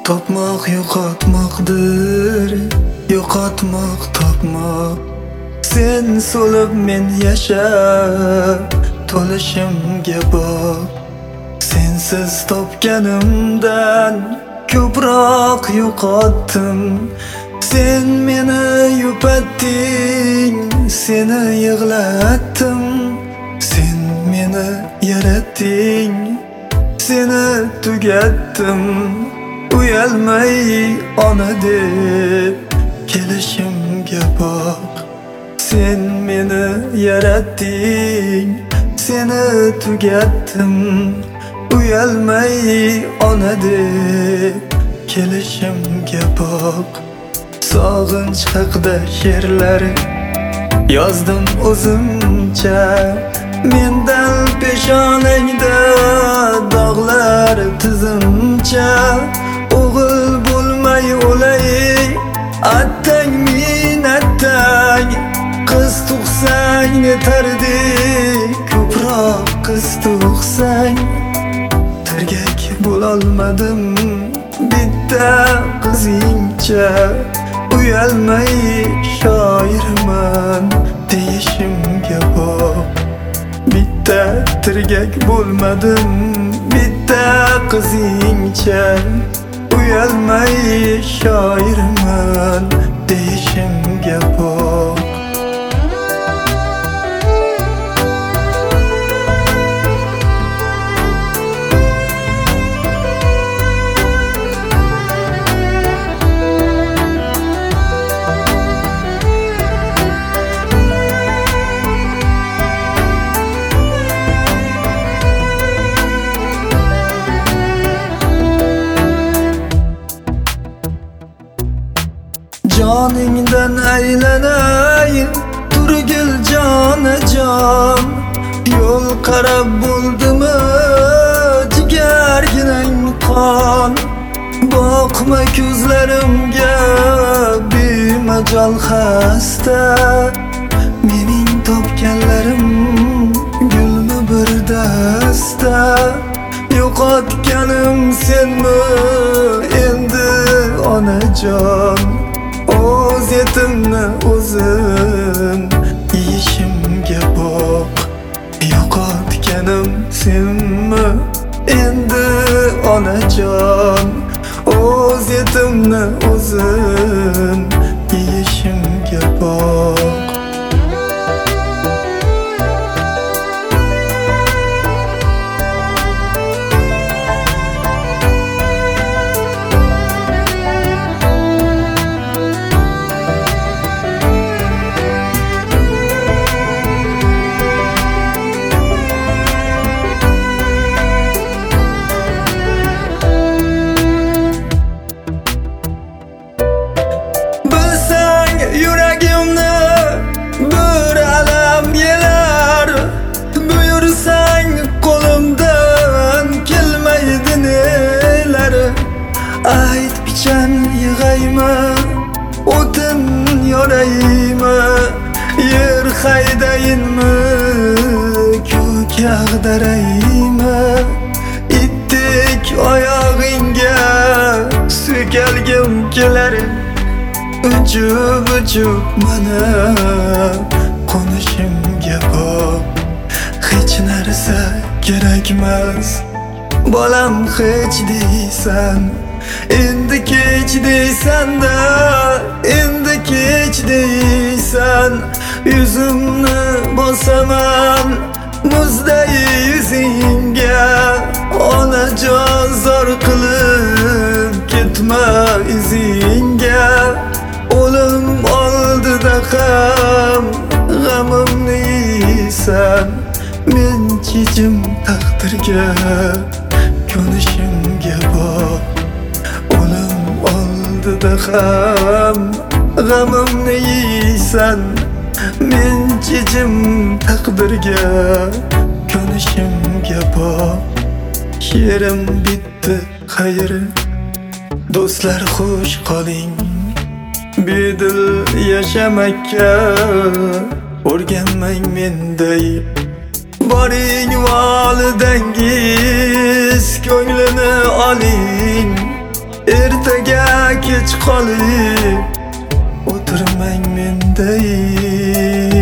Topmak yo'qotmoqdir, yo'qotmoq topmoq. Sen so'lib men yashab, to'lishimga bor. Sensiz topganimdan ko'proq yo'qotdim. Sen meni yupatding, seni yig'latdim. Sen meni yaratding, seni tugatdim. Uyalmay ona deb kelishimga bak. Sen meni yaratding, seni tugatdim. Uyalmay ona deb kelishimga bak. Sog'inch haqida she'rlar yozdim o'zimcha. Mendan peshonangda dog'lar tizimcha. O'g'il bo'lmay o'lay, attang min attang. Qiz tug'sang yetardik, ko'proq qiz tug'sang. Tirgak bo'lolmadim bitta qizingcha. Uyalmay shoirman deyishimga bor. Bitta tirgak bo'lmadim bitta qizingcha. Uyalmay shoirman deyishimga bor. Joningdan aylanay, turgil jonajon. Yo'l qarab bo'ldimi jigarginang qon. Boqma ko'zlarimga bemajol xasta. Mening topganlarim gulmi bir dasta. Yo'qotganim senmi endi onajon. O'z yetimni o'zim yeyishimga bak. Yo'qotganim senmi endi onajon. O'z yetimni o'zim yeyishimga bak. Yuragimni bir alam yelar. Buyursang qo'limdan kelmaydi nelar. Ayt pichan yig'aymi, o'tin yoraymi. Yer haydayinmi, ko'k ag'daraymi. Itdek oyog'ingga sukalgim kelar. Ujup mana qo'nishimga bak. Hech narsa kerakmas, bolam hech deysan. Endi kech deysan-da, endi kech deysan. Yuzimni bosaman muzday yuzingga. Onajon zor qilib ketma izingga. O'lim oldida ham g'amimni yeysan. Men chechim taqdirga ko'nishimga bor. O'lim oldida ham g'amimni yeysan. Men chechim taqdirga ko'nishimga bor. She'rim bitdi, xayr do'stlar, xush qoling. Bedil yashamakka o'rganmang menday. Boring validangiz ko'nglini oling. ertaga kech qolib o'tirmang menday.